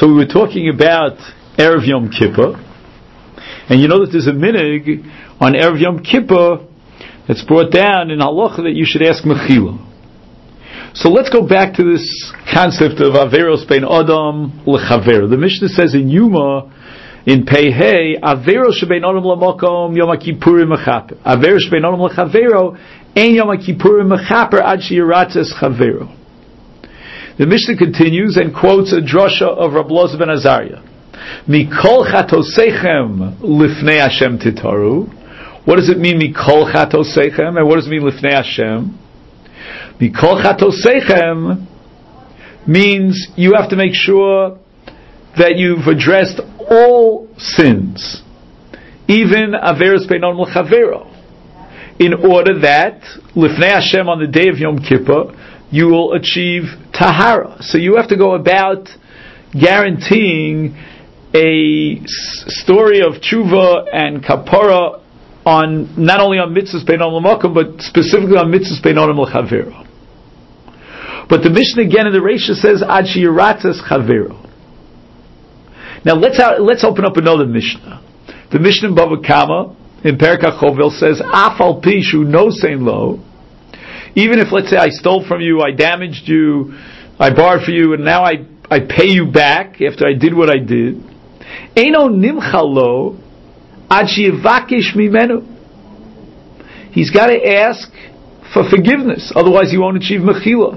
So we were talking about Erev Yom Kippur, and you know that there's a minig on Erev Yom Kippur that's brought down in halacha that you should ask mechila. So let's go back to this concept of averos bein adam lechaver. The Mishnah says in Yuma, in Pei Hey, averos shebein adam lamakom Yom Kippurim mechaper. Averos shebein adam lechavero ein Yom Kippurim mechaper ad sheyiratzes chavero. The Mishnah continues and quotes a drasha of Rab Elazar ben Azariah. Mikol chatosechem lifnei Hashem titaru. What does it mean, Mikol chatosechem? And what does it mean, lifnei Hashem? Mikol chatosechem means you have to make sure that you've addressed all sins, even averos bein adam lechavero, in order that lifnei Hashem on the day of Yom Kippur you will achieve tahara. So you have to go about guaranteeing a story of tshuva and kapara on not only on mitzvahs bein adam l'makom, but specifically on mitzvahs bein adam l'chavero. But the Mishnah again in the Reisha says ad sheyiratzes chavero. Now let's open up another Mishnah. The Mishnah in Bava Kama in Perek HaChovel says af al pi shu no sein lo. Even if, let's say, I stole from you, I damaged you, I borrowed for you, and now I pay you back after I did what I did. Eino nimchalo ad sheyivakesh mimenu. He's got to ask for forgiveness, otherwise he won't achieve mechila.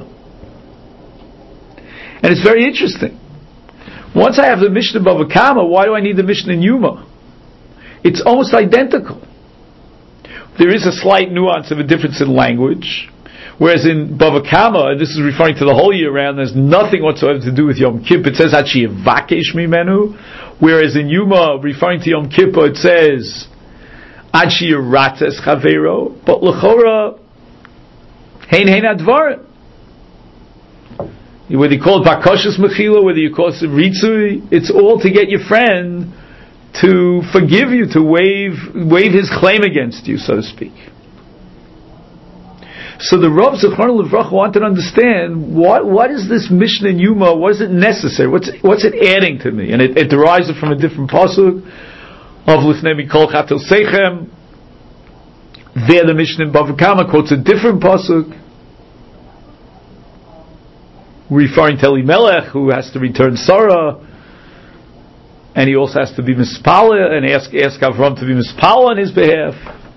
And it's very interesting. Once I have the Mishnah Bava Kama, why do I need the Mishnah in Yuma? It's almost identical. There is a slight nuance of a difference in language. Whereas in Bava Kama, and this is referring to the whole year round, there's nothing whatsoever to do with Yom Kippur. It says Hachi Vakesh Mimenu. Whereas in Yuma, referring to Yom Kippur, it says Hachi Ratzes Chavero. But L'chora Hein Advar. Whether you call it Bakoshes Mechila, whether you call it Ritzui, it's all to get your friend to forgive you, to waive his claim against you, so to speak. So the Rav Zechron Livracha wanted to understand what is this Mishnah in Yuma? What is it necessary? What's it adding to me? And it derives it from a different pasuk of Lifnei Mikol Chatel Seichem. There, the Mishnah in Bava Kama quotes a different pasuk referring to Elimelech, who has to return Sarah, and he also has to be mispala and ask Avram to be mispala on his behalf.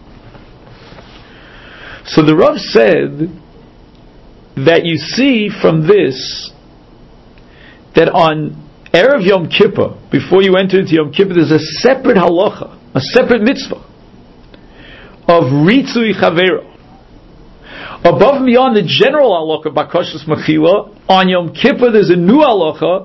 So the Rav said that you see from this that on Erev Yom Kippur, before you enter into Yom Kippur, there's a separate halacha, a separate mitzvah of Ritzui Chavero. Above and beyond the general halacha Bakoshes Mechila, on Yom Kippur there's a new halacha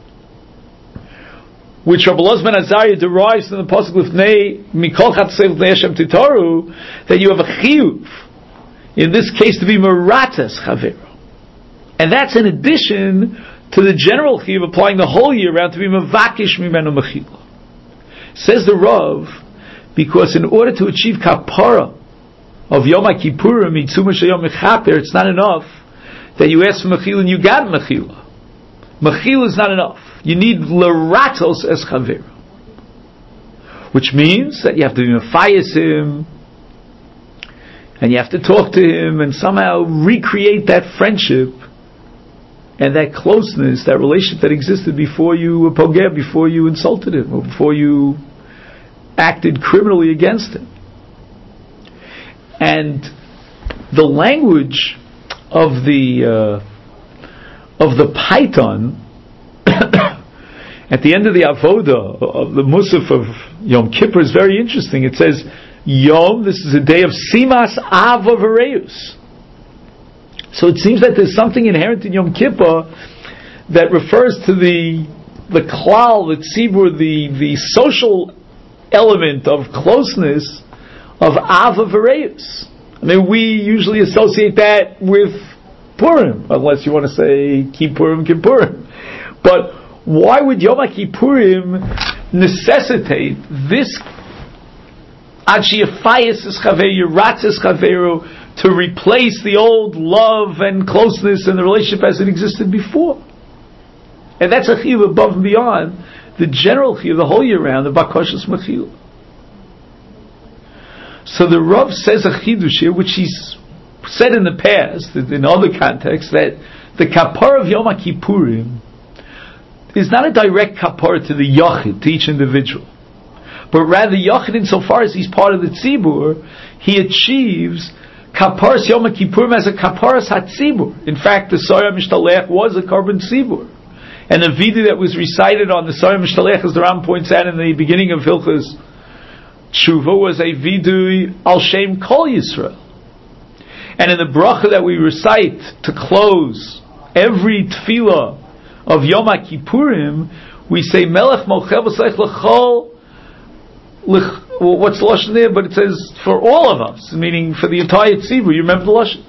which Rabbi Elazar ben Azariah derives from the pasuk Lifnei Mikol Chatzei Lifnei Hashem Titaru, that you have a chiyuv, in this case to be Merates Chavero. And that's in addition to the general chiyuv applying the whole year round to be Mevakish Mimenu Mechila. Says the Rav, because in order to achieve kapara of Yom Kippurim, Mitzuma Sheyom Mechaper, it's not enough that you ask for Mechila and you got Mechila. Mechila is not enough. You need Leratos es Chavero, which means that you have to mefayis him, and you have to talk to him and somehow recreate that friendship and that closeness, that relationship that existed before you pogeh, before you insulted him, or before you acted criminally against him. And the language of the Python at the end of the avoda of the Musaf of Yom Kippur is very interesting. It says Yom, this is a day of Simas Ava Vareus. So it seems that there's something inherent in Yom Kippur that refers to the klal, the tzibur, the social element of closeness of Ava Vareus. I mean, we usually associate that with Purim, unless you want to say Kippurim, Kippurim. But why would Yom Kippurim necessitate this Achiyafayis Chaveru, Ratzis Chaveru, to replace the old love and closeness and the relationship as it existed before? And that's a chiyuv above and beyond the general chiyuv the whole year round, the Bakoshas Mechila. So the Rav says a chidush here, which he's said in the past, in other contexts, that the kapara of Yom Kippurim is not a direct kapara to the yachid, to each individual, but rather yachid, insofar as he's part of the tzibur, he achieves kaparas Yom Kippurim as a kaparas hatzibur. In fact, the Sarah Mishtalech was a korban tzibur, and the vidu that was recited on the Sarah Mishtalech, as the Ram points out in the beginning of Hilchos Tshuva, was a vidu al shem kol Yisrael. And in the bracha that we recite to close every tefillah of Yom Kippurim, we say Melech Mochel V'Seich L'Chol. What's the lashon there? But it says for all of us, meaning for the entire tzibur. You remember the lashon?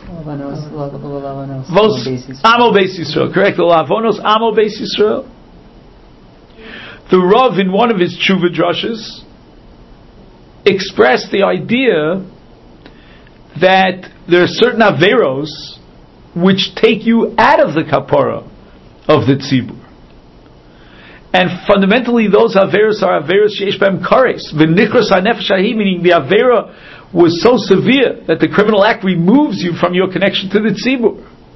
Amo Beis Yisrael. Correct. Lavonos Amo Beis Yisrael. The Rav, in one of his tshuva drushes, expressed the idea that there are certain averos which take you out of the kapara of the tzibur, and fundamentally those averos are averos sheish b'hem kares v'nichros hanefesh hahi, meaning the avera was so severe that the criminal act removes you from your connection to the tzibur.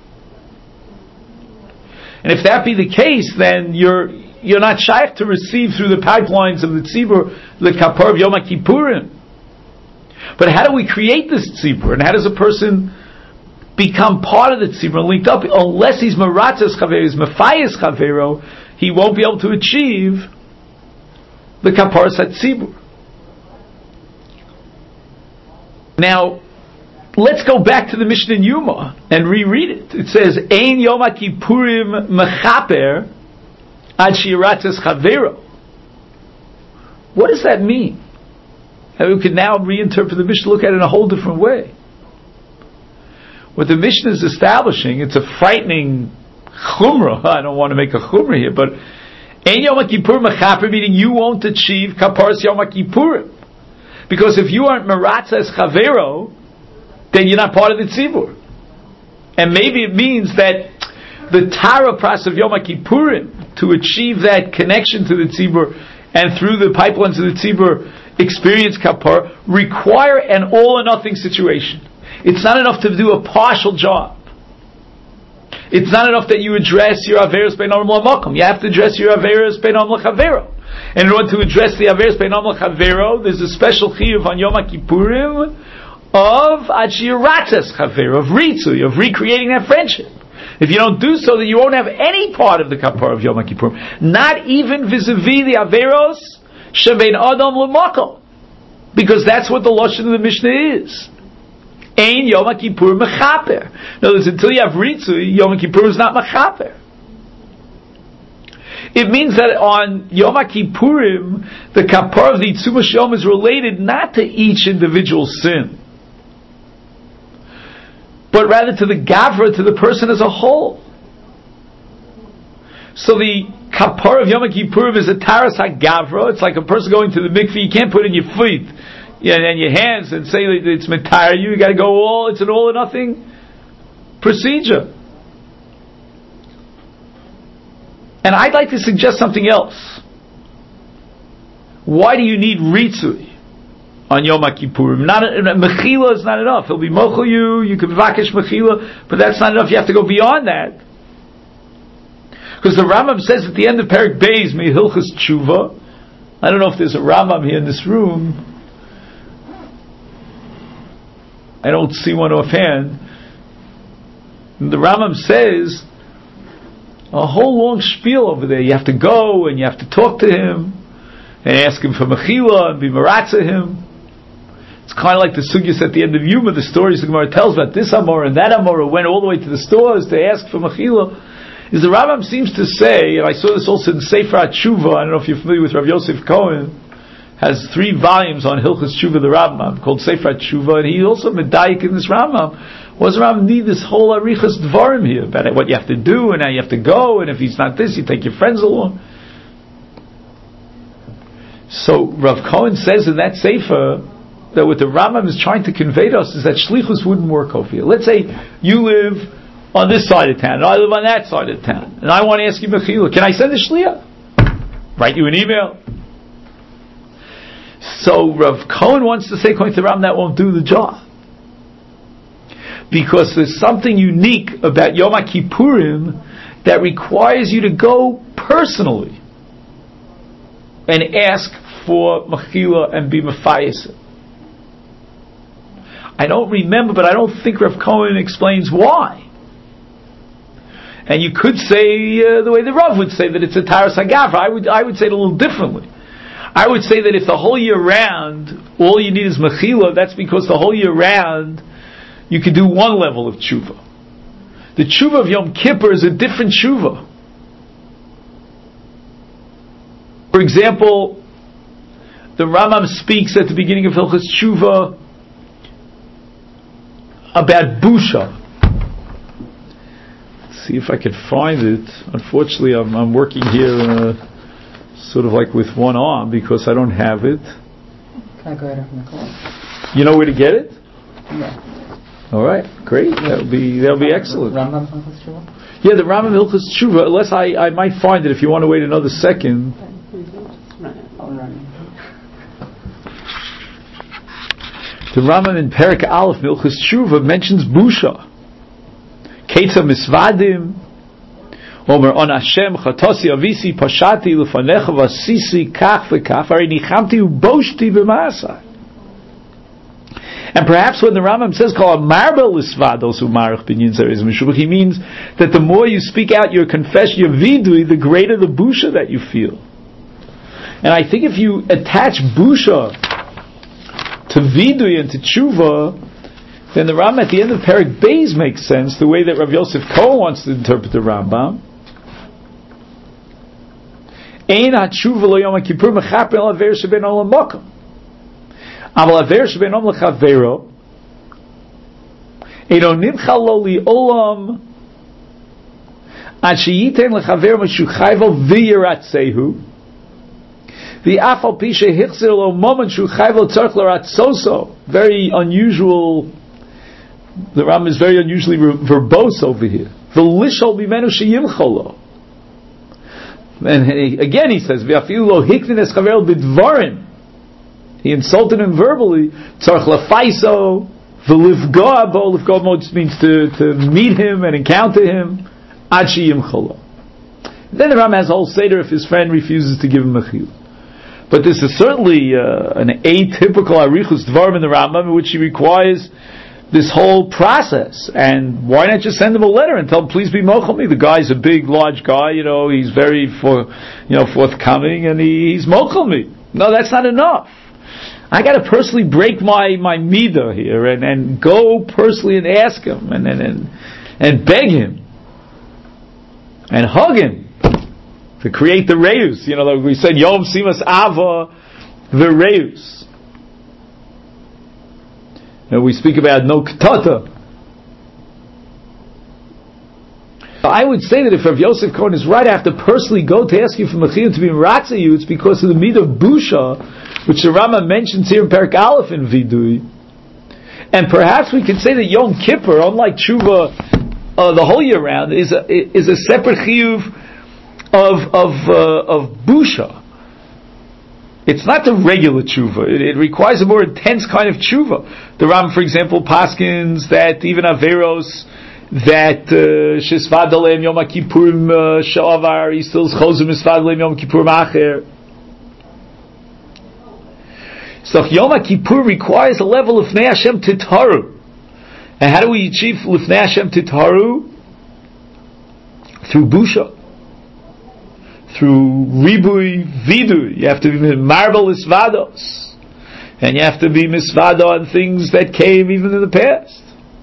And if that be the case, then you're not shaykh to receive through the pipelines of the tzibur the kapara of Yom Kippurim. But how do we create this tzibur, and how does a person become part of the tzibur and linked up? Unless he's meratzes chavero, he's mefayes chavero, he won't be able to achieve the kaparas hatzibur. Now, let's go back to the Mishnah in Yuma and reread it. It says, Ein Yom Kippurim mechaper ad shiratzes chavero. What does that mean? And we can now reinterpret the Mishnah, look at it in a whole different way. What the Mishnah is establishing, it's a frightening chumrah. I don't want to make a chumrah here, but Ein Yom Kippur mechaper, meaning you won't achieve kaparas Yom Kippurim. Because if you aren't meratzes chavero, then you're not part of the tzibur. And maybe it means that the Tara pras of Yom Kippurim, to achieve that connection to the tzibur, and through the pipelines of the tzibur, experience kapar, require an all or nothing situation. It's not enough to do a partial job. It's not enough that you address your averos beinam l'makom. You have to address your averos beinam l'chavero. And in order to address the averos beinam l'chavero, there's a special chiyuv on Yom Kippurim of achiratzes chavero, of ritzui, of recreating that friendship. If you don't do so, then you won't have any part of the kapar of Yom Kippurim, not even vis-a-vis the averos shebein adam l'makom, because that's what the lashon of the Mishnah is. Ein Yom Kippur mechaper. In other words, until you have ritzui, Yom Kippur is not mechaper. It means that on Yom Kippurim, the kapar of the Yitzum Shom is related not to each individual sin, but rather to the gavra, to the person as a whole. So the kapar of Yom Kippurim is a taras ha-gavra. It's like a person going to the mikveh. You can't put in your feet and your hands and say that it's mentire you. You got to go all. It's an all or nothing procedure. And I'd like to suggest something else. Why do you need ritzui on Yom Kippurim? Mechila is not enough. He'll be mochel you can vakesh mechila, but that's not enough. You have to go beyond that. Because the Rambam says at the end of Perek Beis, Hilchos Tshuva, I don't know if there's a Rambam here in this room. I don't see one offhand. The Rambam says a whole long spiel over there. You have to go and you have to talk to him and ask him for mechila and be meratzah him. It's kind of like the sugyas at the end of Yuma, the stories the Gemara tells about this Amor and that Amor went all the way to the stores to ask for mechila. Is the Rambam seems to say, and I saw this also in Sefer Tshuva, I don't know if you're familiar with Rav Yosef Cohen, has 3 volumes on Hilchos Tshuva, the Rambam, called Sefer Tshuva, and he also medayik in this Rambam. What does the Rambam need this whole arichas dvarim here about what you have to do and how you have to go, and if he's not this, you take your friends along. So Rav Cohen says in that Sefer that what the Rambam is trying to convey to us is that shlichus wouldn't work over here. Let's say you live on this side of town, and I live on that side of town, and I want to ask you mechila. Can I send a shliach? Write you an email. So Rav Cohen wants to say, according to Ram, that won't do the job. Because there's something unique about Yom Kippurim that requires you to go personally and ask for mechila and be mefayis. I don't remember, but I don't think Rav Cohen explains why. And you could say the way the Rav would say that it's a taras hagavra. I would say it a little differently. I would say that if the whole year round all you need is mechila, that's because the whole year round you could do one level of tshuva. The tshuva of Yom Kippur is a different tshuva. For example, the Rambam speaks at the beginning of Hilchos Tshuva about busha. Let's see if I can find it. Unfortunately, I'm working here sort of like with one arm because I don't have it. Can I go ahead and call? You know where to get it? Yeah. All right, great. That'll be excellent. Rambam Hilchos Tshuva? Yeah, the Rambam Hilchos Tshuva. Unless I might find it if you want to wait another second. The Rambam in Perek Aleph Hilchos Tshuva mentions busha. Keitza misvadim. Omer on Hashem chatosi avisi pashati lefanecha vasisi kach v'kach ari nichamti uboshti b'maasai. And perhaps when the Rambam says kol amarbel lisvados umarich binyin zeres mishubach, he means that the more you speak out your confession, your vidui, the greater the busha that you feel. And I think if you attach busha to vidui and to tshuva, then the Rambam at the end of Perek Beis makes sense, the way that Rav Yosef Kohen wants to interpret the Rambam. Ein ha-tshuva lo yom ha-kippur mechaper al aver sheben olam mokum. Aval aver sheben olam lechavero eino nimcha lo li olam ad sheyiten lechaver mashu chayvo v'yiratzehu v'afal pi shehichzir lo moment shu chayvo tzarch l'ratzoso. Very unusual. The Rambam is very unusually verbose over here. V'lishol b'menu sheyimcholo. And again he says, "V'afilu lo hiknin es chaver b'dvarim." He insulted him verbally. Tzarch lefaiso v'livgoa bo. Livgoa just means to meet him and encounter him. Ad sheyimcholo. Then the Rambam has a whole seder if his friend refuses to give him mechila. But this is certainly an atypical arichus dvarim in the Rambam, in which he requires this whole process. And why not just send him a letter and tell him, please be mochel me? The guy's a big, large guy, he's very forthcoming, and he's mochel me. No, that's not enough. I got to personally break my midah here and go personally and ask him and beg him and hug him to create the reus. Like we said, Yom Simas Ava the reus. We speak about no ketata. I would say that if Rav Yosef Cohen is right, I have to personally go to ask you for mechila to be miratza you. It's because of the midah of busha, which the Rambam mentions here in Perek Aleph in Vidui. And perhaps we could say that Yom Kippur, unlike Tshuva the whole year round, is a separate chiyuv of busha. It's not the regular tshuva. It requires a more intense kind of tshuva. The Ram, for example, paskins that even averos that shesvad aleim Yom Kippurim sha'avar, he still chozim misvad aleim Yom Kippurim acher. So Yom Kippur requires a level of Lifnei Hashem Titharu. And how do we achieve Lifnei Hashem Titharu? Through busha. Through ribui vidu. You have to be marvelous vados, and you have to be misvado on things that came even in the past.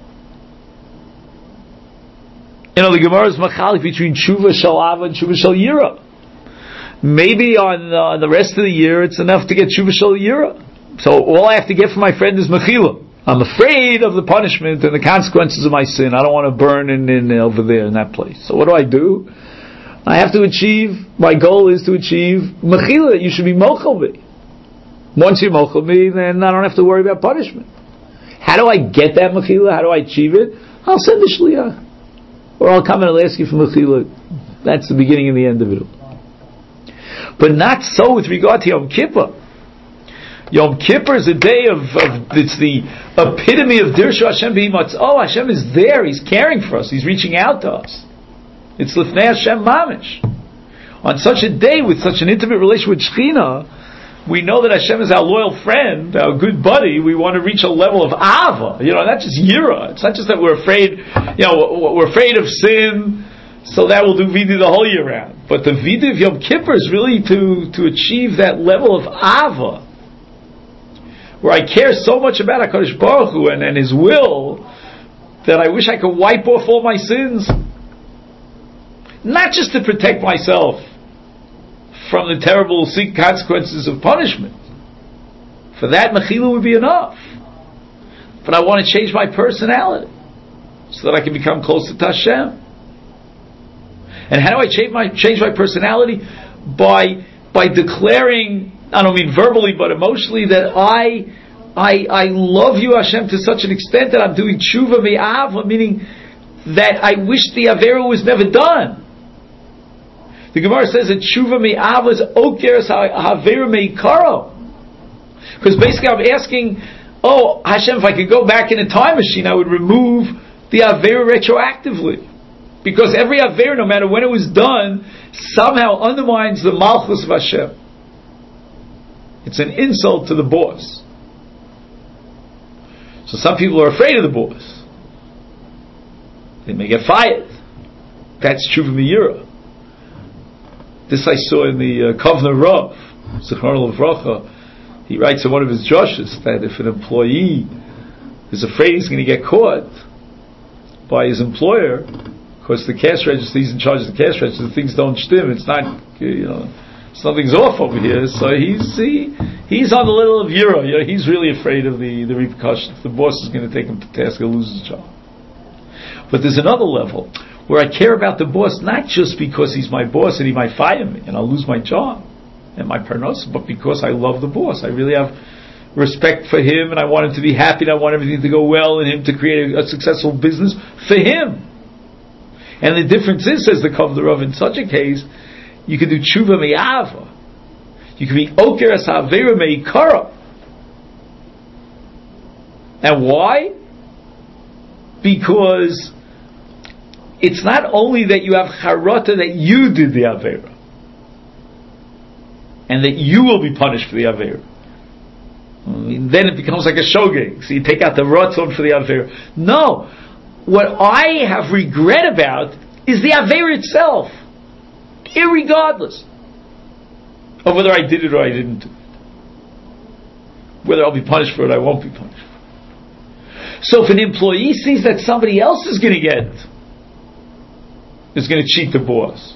The Gemara is machalik between tshuva shalava and tshuva shal yira. Maybe on the rest of the year it's enough to get tshuva shal yira. So all I have to get from my friend is mechila. I'm afraid of the punishment and the consequences of my sin. I don't want to burn in over there in that place. So what do? I have to achieve, my goal is to achieve mechila. You should be mochel me. Once you mochel me, then I don't have to worry about punishment. How do I get that mechila? How do I achieve it? I'll send the shliach. or I'll come and I'll ask you for mechila. That's the beginning and the end of it all. But not so with regard to Yom Kippur. Yom Kippur is a day of it's the epitome of Dirshu Hashem B'Himatz. Oh, Hashem is there. He's caring for us. He's reaching out to us. It's Lifnei Hashem Mamish. On such a day with such an intimate relation with Shekhinah, we know that Hashem is our loyal friend, our good buddy. We want to reach a level of Ava. Not just Yira. It's not just that we're afraid, we're afraid of sin, so that will do Vidui the whole year round. But the Vidui of Yom Kippur is really to achieve that level of Ava, where I care so much about HaKadosh Baruch Hu and His will, that I wish I could wipe off all my sins. Not just to protect myself from the terrible consequences of punishment. For that, mechila would be enough. But I want to change my personality so that I can become closer to Hashem. And how do I change my personality? By declaring, I don't mean verbally but emotionally, that I love you, Hashem, to such an extent that I'm doing tshuva me'ava, meaning that I wish the avera was never done. The Gemara says that tshuva me'ava is okeres ha'avera me'ikaro. Because basically I'm asking, oh Hashem, if I could go back in a time machine, I would remove the avera retroactively. Because every avera, no matter when it was done, somehow undermines the malchus of Hashem. It's an insult to the boss. So some people are afraid of the boss. They may get fired. That's tshuva me'ira. This I saw in the Kovner Rav, Zichrono Livracha. He writes in one of his drushes that if an employee is afraid he's going to get caught by his employer, because the cash register, he's in charge of the cash register, things don't stim, it's not, something's off over here, so he's on the little of Euro, he's really afraid of the repercussions. The boss is going to take him to task and lose his job. But there's another level where I care about the boss not just because he's my boss and he might fire me and I'll lose my job and my parnos, but because I love the boss. I really have respect for him and I want him to be happy and I want everything to go well and him to create a successful business for him. And the difference is, says the Kovner Rav, in such a case, you can do tshuva me'ava. You can be okeres ha'avera me'ikara. And why? Because it's not only that you have charata that you did the avera and that you will be punished for the avera. Then it becomes like a shogeg. So you take out the ratzon for the avera. No, what I have regret about is the avera itself, irregardless of whether I did it or I didn't do it, whether I'll be punished for it or I won't be punished for it. So if an employee sees that somebody else is going to cheat the boss,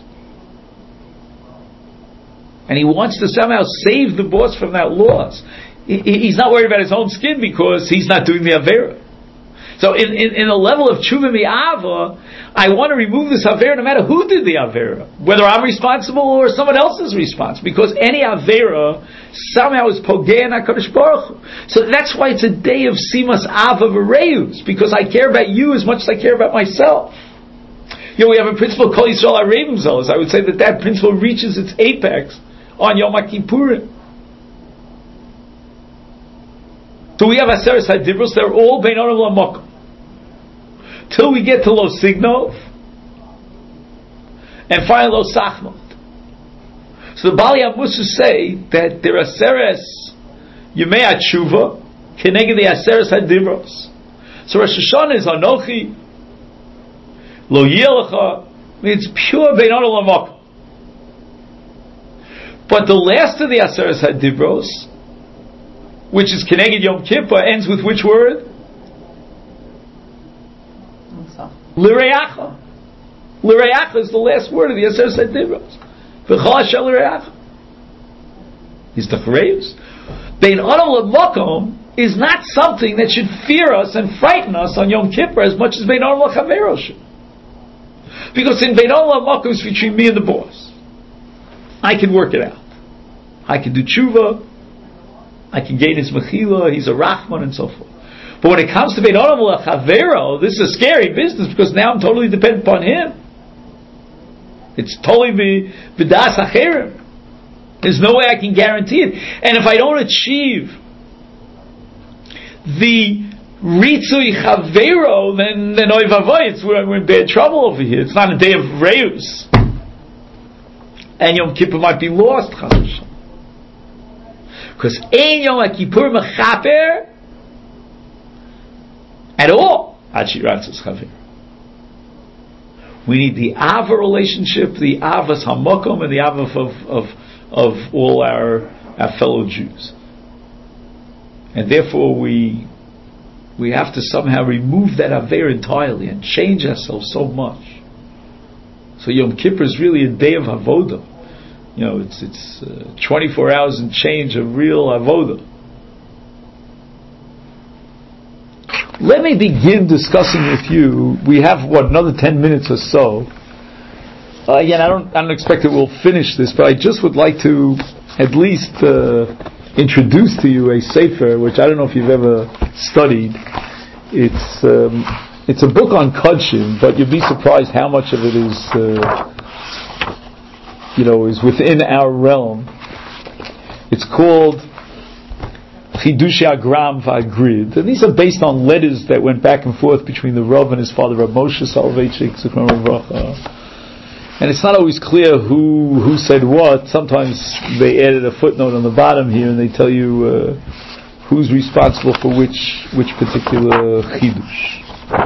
and he wants to somehow save the boss from that loss, he's not worried about his own skin because he's not doing the avera. So in a level of tshuva mi'ava, I want to remove this avera no matter who did the avera, whether I'm responsible or someone else is responsible, because any avera somehow is pogei in HaKadosh Baruch Hu. So that's why it's a day of simas ava v'reus, because I care about you as much as I care about myself. We have a principle called Yisrael HaRevim Zelos. I would say that principle reaches its apex on Yom HaKippurim. So we have Aseres HaDibros, they're all Bein Olam L'Makom. Till we get to Lo Signov, and finally Lo Sachmot. So the Bali HaMusa say that there are Aseres Yemei HaTshuva, Keneged the Aseres HaDibros. So Rosh Hashanah is Anochi, Lo Yelecha, it's pure Bein Olam L'Makom. But the last of the Aseres HaDibros, which is Keneged Yom Kippur, ends with which word? L'reacha. L'reacha is the last word of the Aseres HaDibros. V'chol asher l'reacha. He's the Chareus. Bein Olam L'Makom is not something that should fear us and frighten us on Yom Kippur as much as Bein Olam L'Chavero should. Because in Bein Olam L'Makom is between me and the boss. I can work it out. I can do tshuva. I can gain his mechila. He's a rachman and so forth. But when it comes to Bein Adam L'Chavero, this is a scary business because now I'm totally dependent upon him. It's totally B'das Acherim. There's no way I can guarantee it. And if I don't achieve the Ritzui Chavero, then oy vavoy, we're in bad trouble over here. It's not a day of Reus. And Yom Kippur might be lost, because Ein Yom Kippur Mechaper at all. We need the Ava relationship, the Avas Hamakom, and the Ava of all our fellow Jews. And therefore we have to somehow remove that Aver entirely and change ourselves so much. So Yom Kippur is really a day of Avodah. It's 24 hours and change of real Avodah. Let me begin discussing with you. We have another 10 minutes or so. Again, I don't expect that we'll finish this, but I just would like to at least introduce to you a sefer, which I don't know if you've ever studied. It's a book on Kodshim, but you'd be surprised how much of it is within our realm. It's called Chidushei Agram V'Agrid, and these are based on letters that went back and forth between the Rav and his father, Rav Moshe Soloveitchik, Zichron Livracha. And it's not always clear who said what. Sometimes they added a footnote on the bottom here, and they tell you who's responsible for which particular chidush.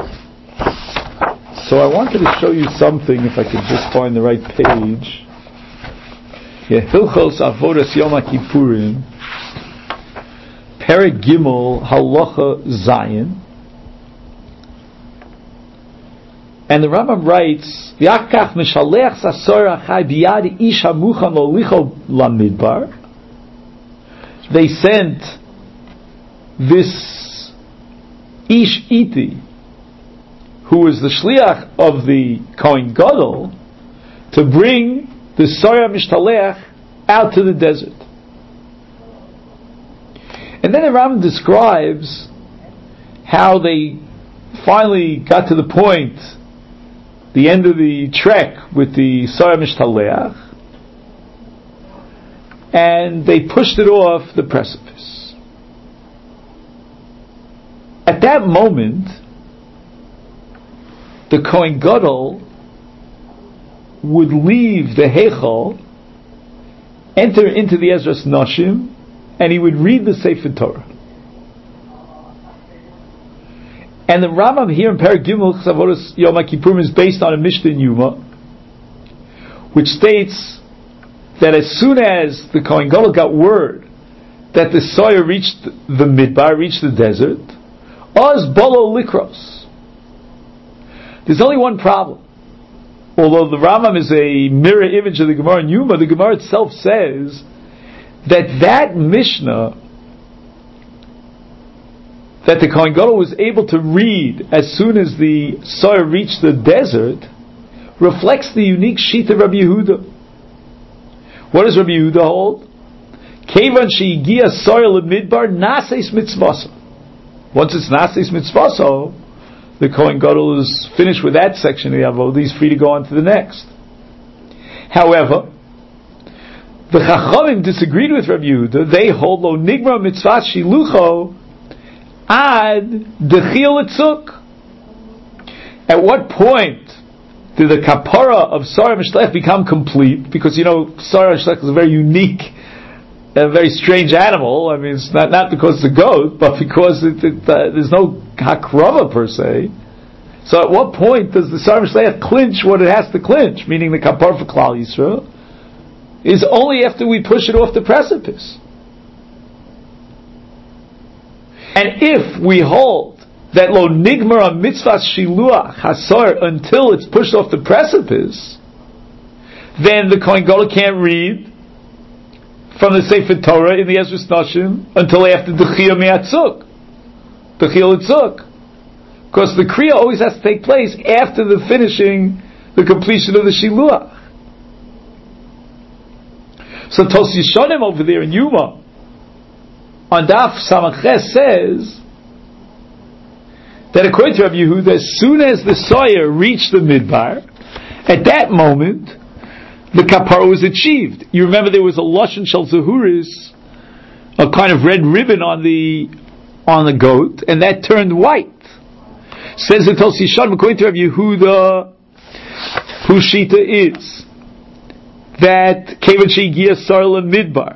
So I wanted to show you something, if I could just find the right page. Yeah, Hilchos Avodas Yom Kippurim, Perek Gimel Halacha Zayin. And the Rambam writes, V'akach mishalech sasor achai biyad ish hamucham lolicho lamidbar. They sent this Ish Iti, who was the shliach of the Kohen Gadol, to bring the Sorah Mishtalech out to the desert. And then the Rambam describes how they finally got to the point, the end of the trek with the Sorah Mishtalech, and they pushed it off the precipice. At that moment, the Kohen Gadol would leave the Heichal, enter into the Ezras Nashim, and he would read the Sefer Torah. And the Rambam here in Perek Gimel Avodas Yom Kippurim is based on a Mishnah in Yuma, which states that as soon as the Kohen Gadol got word that the Soyer reached the Midbar, reached the desert, Oz Bolo Likros. There's only one problem. Although the Rambam is a mirror image of the Gemara in Yuma, the Gemara itself says that Mishnah that the Kohen Gadol was able to read as soon as the Soyer reached the desert reflects the unique sheet of Rabbi Yehuda. What does Rabbi Yehuda hold? Kevan she'igia Soyer lemidbar naseis mitzvaso. Once it's naseis mitzvaso, the Kohen Gadol is finished with that section of the Avodah. He's free to go on to the next. However, the Chachamim disagreed with Rabbi Yehuda. They hold lo nigmar mitzvah shilucho ad dechil etzuk. At what point did the kapara of Sarah Mishlech become complete? Because Sarah Mishlech is a very unique, a very strange animal. I mean, it's not because it's a goat, but because there's no hakrava per se. So at what point does the Sarah Mishlech clinch what it has to clinch? Meaning the kapara for Klal Yisrael is only after we push it off the precipice. And if we hold that lo nigmar mitzvah shiluach hasor until it's pushed off the precipice, then the Kohen Gadol can't read from the Sefer Torah in the Ezras Nashim until after the Chiyah Mi'atzuk, the Chiyah Litzuk, because the Kriya always has to take place after the completion of the Shiluach. So Tos Yishonim over there in Yuma on Daf Samach Ches says that according to Rabbi Yehuda, as soon as the soyer reached the midbar, at that moment, the kapara was achieved. You remember there was a lashon shel zahuris, a kind of red ribbon on the goat, and that turned white. Says the Tosi Shad, according to Rabbi Yehuda, whose shita is that kevan shegiya sarla midbar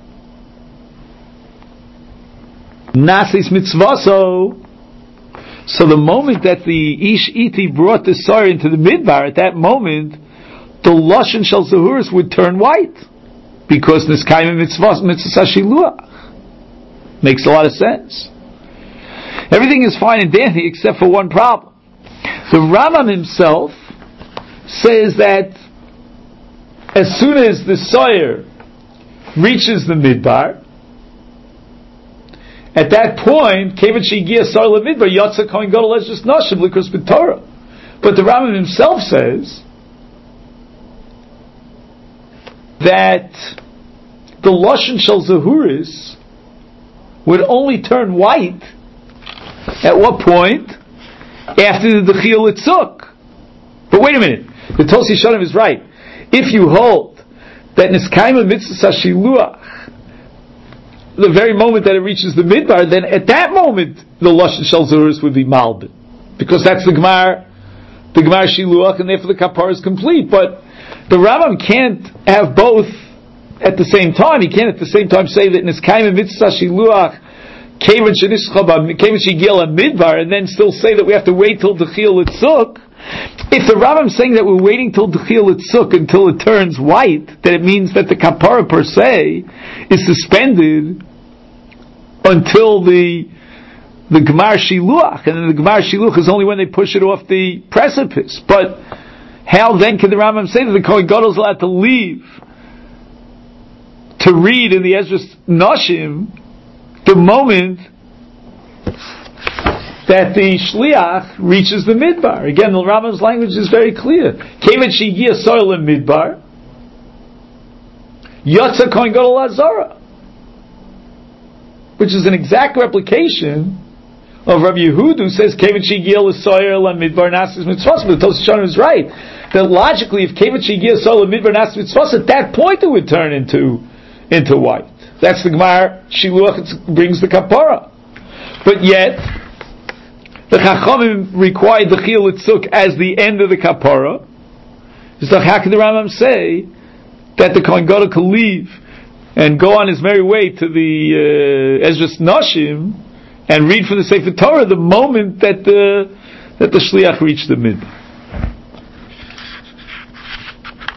nasis mitzvaso. So the moment that the ish iti brought the sar into the midbar, at that moment the lashon shel zahuris would turn white because niskayim mitzvah shiluach. Makes a lot of sense. Everything is fine and dandy except for one problem. The Rambam himself says that as soon as the soyer reaches the midbar, at that point, kevan shegiya sar lemidbar yatsa kohen gadol eshes nashim likros b'torah. But the Rambam himself says that the lashon shel zahuris would only turn white at what point? After the Dechiyah Litzuk. But wait a minute, the Tosi Shanim is right. If you hold that Niskayim Mitzvah Shiluach, the very moment that it reaches the midbar, then at that moment the lashon shel zahuris would be malbin, because that's the Gemar Shiluach, and therefore the kapara is complete. But the Rambam can't have both at the same time. He can't at the same time say that Niskayim Mitzvah Shiluach kevan shegiya midbar, and then still say that we have to wait till Dechiyah Litzuk. If the Rambam's saying that we're waiting till Dechiyah Litzuk until it turns white, then it means that the kapara per se is suspended until the Gemar Shiluach, and then the Gemar Shiluach is only when they push it off the precipice. But how then can the Rambam say that the Kohen Gadol is allowed to leave to read in the Ezras Nashim the moment that the Shliach reaches the midbar? Again, the Rambam's language is very clear. Kevan shegiya sar lemidbar yatsa kohen gadol lazara, which is an exact replication of Rabbi Yehuda, who says Kevan shegiya l'soyer lemidbar nasis mitzvos. But the Tosi Shanim is right that logically, if Kevan shegiya sar lemidbar nasis mitzvos, at that point it would turn into white. That's the Gemar Shiluach, brings the kapara. But yet the Chachamim required the Dechiyah Litzuk as the end of the kapara. So how can the Rambam say that the Kohen Gadol can leave and go on his merry way to the Ezras Nashim and read from the Sefer Torah the moment that the Shliach reached the midbar?